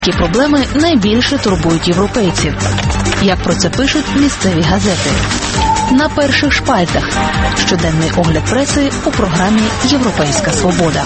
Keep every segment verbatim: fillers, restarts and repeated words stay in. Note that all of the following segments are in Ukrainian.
Які проблеми найбільше турбують європейців? Як про це пишуть місцеві газети? На перших шпальтах. Щоденний огляд преси у програмі «Європейська свобода».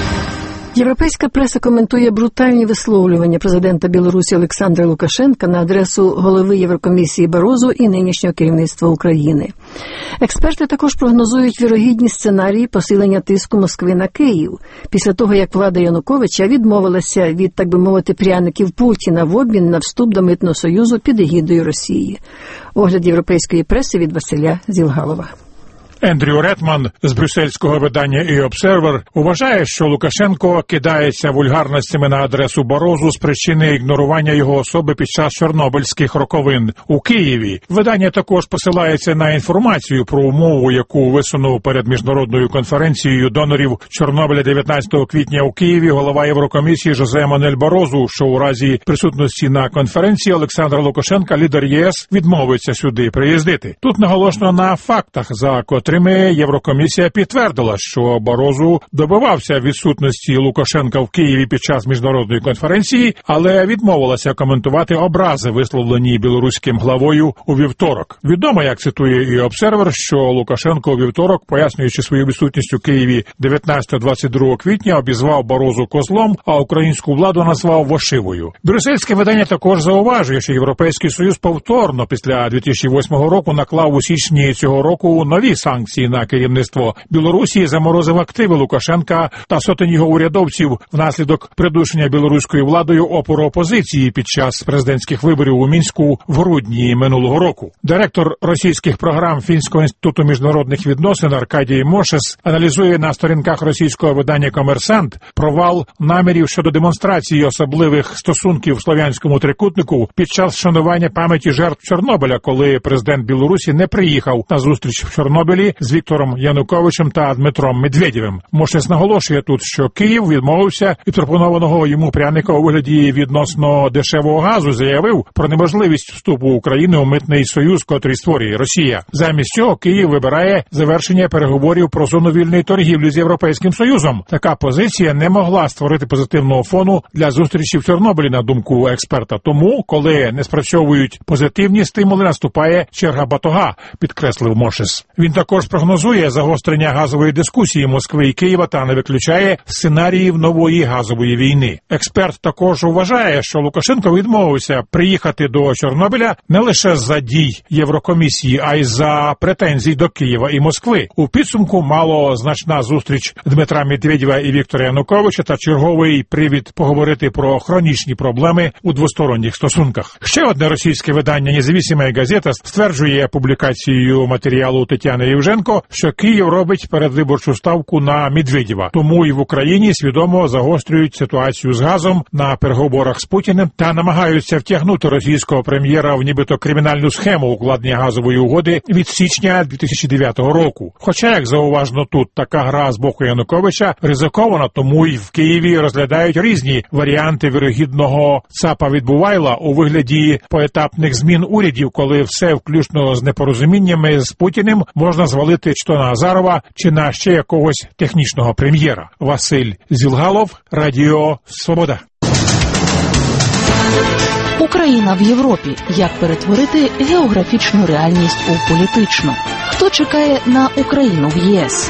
Європейська преса коментує брутальні висловлювання президента Білорусі Олександра Лукашенка на адресу голови Єврокомісії Барозу і нинішнього керівництва України. Експерти також прогнозують вірогідні сценарії посилення тиску Москви на Київ, після того, як влада Януковича відмовилася від, так би мовити, пряників Путіна в обмін на вступ до Митного союзу під егідою Росії. Огляд європейської преси від Василя Зілгалова. Ендрю Ретман з брюссельського видання «І Обсервер» вважає, що Лукашенко кидається вульгарностями на адресу Барозу з причини ігнорування його особи під час чорнобильських роковин у Києві. Видання також посилається на інформацію про умову, яку висунув перед міжнародною конференцією донорів Чорнобиля дев'ятнадцятого квітня у Києві голова Єврокомісії Жозе Мануель Барозу, що у разі присутності на конференції Олександра Лукашенка, лідер ЄС, відмовиться сюди приїздити. Тут наголошено на фактах, за котрими Єврокомісія підтвердила, що Барозу добивався відсутності Лукашенка в Києві під час міжнародної конференції, але відмовилася коментувати образи, висловлені білоруським главою у вівторок. Відомо, як цитує «І Обсервер», що Лукашенко у вівторок, пояснюючи свою відсутність у Києві дев'ятнадцятого-двадцять другого квітня, обізвав Барозу козлом, а українську владу назвав вошивою. Брюссельське видання також зауважує, що Європейський Союз повторно після дві тисячі восьмого року наклав у січні цього року нові санкції на керівництво Білорусі, заморозив активи Лукашенка та сотень його урядовців внаслідок придушення білоруською владою опору опозиції під час президентських виборів у Мінську в грудні минулого року. Директор російських програм Фінського інституту міжнародних відносин Аркадій Мошес аналізує на сторінках російського видання «Комерсант» провал намірів щодо демонстрації особливих стосунків в Слов'янському трикутнику під час вшанування пам'яті жертв Чорнобиля, коли президент Білорусі не приїхав на зустріч в Чорнобилі з Віктором Януковичем та Дмитром Медведєвим. Мошес наголошує тут, що Київ відмовився від пропонованого йому пряника у вигляді відносно дешевого газу, заявив про неможливість вступу України у Митний союз, котрий створює Росія. Замість цього Київ вибирає завершення переговорів про зону вільної торгівлі з Європейським Союзом. Така позиція не могла створити позитивного фону для зустрічі в Чорнобилі, на думку експерта. Тому, коли не спрацьовують позитивні стимули, наступає черга батога, підкреслив Мошес. Він також прогнозує загострення газової дискусії Москви і Києва та не виключає сценаріїв нової газової війни. Експерт також вважає, що Лукашенко відмовився приїхати до Чорнобиля не лише за дій Єврокомісії, а й за претензій до Києва і Москви. У підсумку малозначна зустріч Дмитра Медведєва і Віктора Януковича та черговий привід поговорити про хронічні проблеми у двосторонніх стосунках. Ще одне російське видання «Независима газета» стверджує публікацією матеріалу Тетяни Євженко, що Київ робить передвиборчу ставку на Медведєва. Тому і в Україні свідомо загострюють ситуацію з газом на переговорах з Путіним та намагаються втягнути російського прем'єра в нібито кримінальну схему укладення газової угоди від січня дві тисячі дев'ятого року. Хоча, як зауважено тут, така гра з боку Януковича ризикована, тому й в Києві розглядають різні варіанти вірогідного ЦАПа відбувайла у вигляді поетапних змін урядів, коли все, включно з непорозуміннями з Путіним, можна звалити чи то на Азарова, чи на ще якогось технічного прем'єра. Василь Зілгалов, Радіо Свобода. Україна в Європі. Як перетворити географічну реальність у політичну? Хто чекає на Україну в ЄС?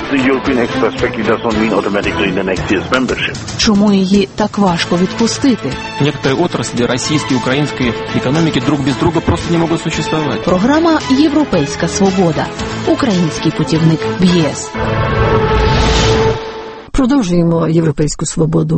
Чому її так важко відпустити? Некоторые отрасли российской и украинской экономики друг без друга просто не могут существовать. Програма «Європейська свобода». Український путівник в ЄС. Продовжуємо «Європейську свободу».